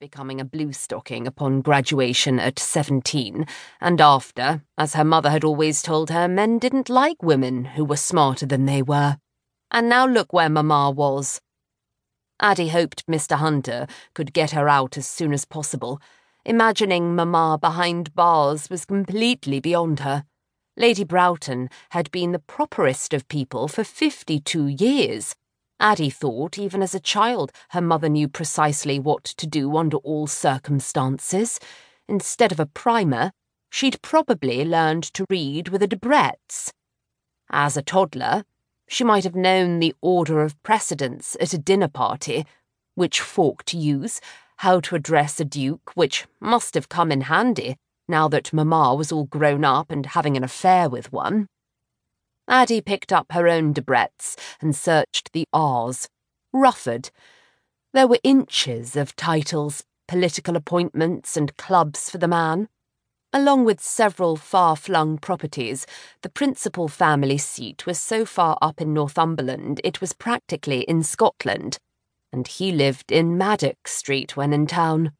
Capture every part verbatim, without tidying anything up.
becoming a bluestocking upon graduation at seventeen, and after, as her mother had always told her, men didn't like women who were smarter than they were. And now look where Mamma was. Addie hoped Mister Hunter could get her out as soon as possible. Imagining Mamma behind bars was completely beyond her. Lady Broughton had been the properest of people for fifty-two years. Addie thought, even as a child, her mother knew precisely what to do under all circumstances. Instead of a primer, she'd probably learned to read with a Debrett's. As a toddler, she might have known the order of precedence at a dinner party, which fork to use, how to address a duke, which must have come in handy now that Mamma was all grown up and having an affair with one. Addie picked up her own Debrett's and searched the R's. Rufford. There were inches of titles, political appointments and clubs for the man. Along with several far-flung properties, the principal family seat was so far up in Northumberland it was practically in Scotland, and he lived in Maddox Street when in town.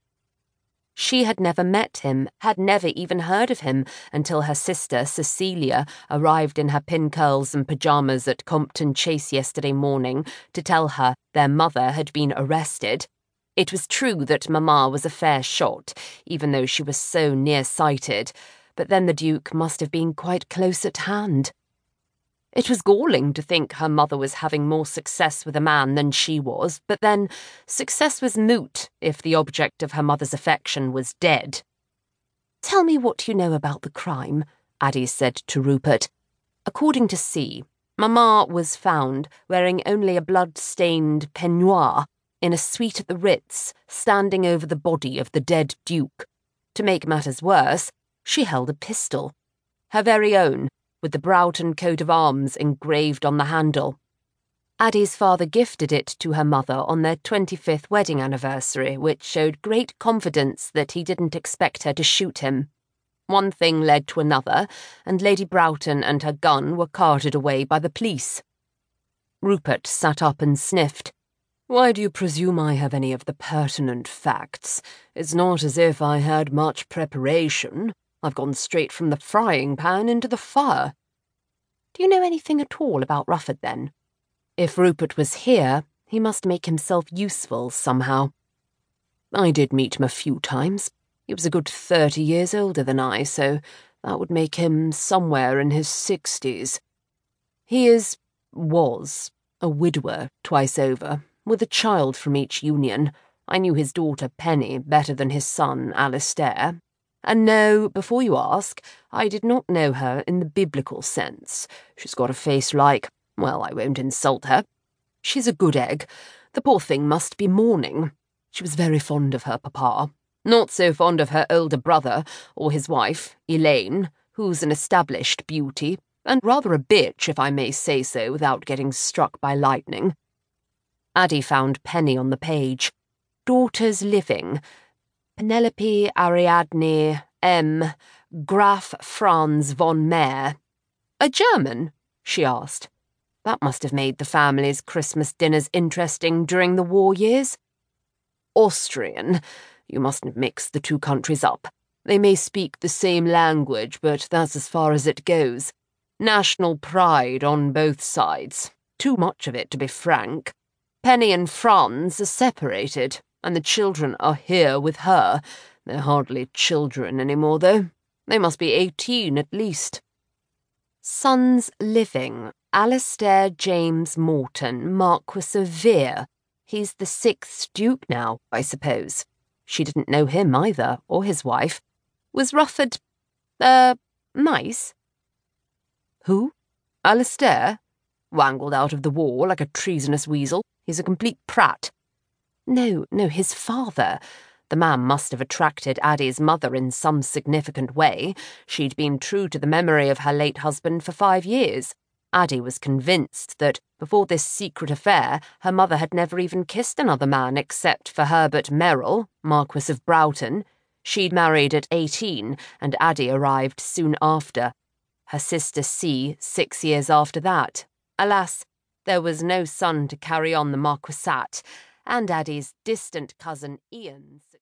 She had never met him, had never even heard of him, until her sister, Cecilia, arrived in her pin curls and pyjamas at Compton Chase yesterday morning to tell her their mother had been arrested. It was true that Mamma was a fair shot, even though she was so near-sighted, but then the Duke must have been quite close at hand. It was galling to think her mother was having more success with a man than she was, but then success was moot if the object of her mother's affection was dead. "Tell me what you know about the crime," Addie said to Rupert. According to C, Mamma was found wearing only a blood-stained peignoir in a suite at the Ritz, standing over the body of the dead Duke. To make matters worse, she held a pistol. Her very own, with the Broughton coat of arms engraved on the handle. Addie's father gifted it to her mother on their twenty-fifth wedding anniversary, which showed great confidence that he didn't expect her to shoot him. One thing led to another, and Lady Broughton and her gun were carted away by the police. Rupert sat up and sniffed. "Why do you presume I have any of the pertinent facts? It's not as if I had much preparation. I've gone straight from the frying pan into the fire." "Do you know anything at all about Rufford, then?" If Rupert was here, he must make himself useful somehow. "I did meet him a few times. He was a good thirty years older than I, so that would make him somewhere in his sixties. He is, was, a widower twice over, with a child from each union. I knew his daughter Penny better than his son Alistair. And no, before you ask, I did not know her in the biblical sense. She's got a face like, well, I won't insult her. She's a good egg. The poor thing must be mourning. She was very fond of her papa. Not so fond of her older brother, or his wife, Elaine, who's an established beauty, and rather a bitch, if I may say so, without getting struck by lightning." Addie found Penny on the page. Daughters living. Penelope Ariadne M. Graf Franz von Mehr. "A German?" she asked. That must have made the family's Christmas dinners interesting during the war years. "Austrian. You mustn't mix the two countries up. They may speak the same language, but that's as far as it goes. National pride on both sides. Too much of it, to be frank. Penny and Franz are separated, and the children are here with her. They're hardly children anymore, though. They must be eighteen at least." "Sons living. Alistair James Morton, Marquis of Vere. He's the sixth Duke now, I suppose." She didn't know him either, or his wife. "Was Rufford, er, nice?" "Who? Alistair? Wangled out of the war like a treasonous weasel. He's a complete prat." No, no, his father. The man must have attracted Addie's mother in some significant way. She'd been true to the memory of her late husband for five years. Addie was convinced that, before this secret affair, her mother had never even kissed another man except for Herbert Merrill, Marquis of Broughton. She'd married at eighteen, and Addie arrived soon after. Her sister C six years after that. Alas, there was no son to carry on the marquisate, and Addie's distant cousin Ian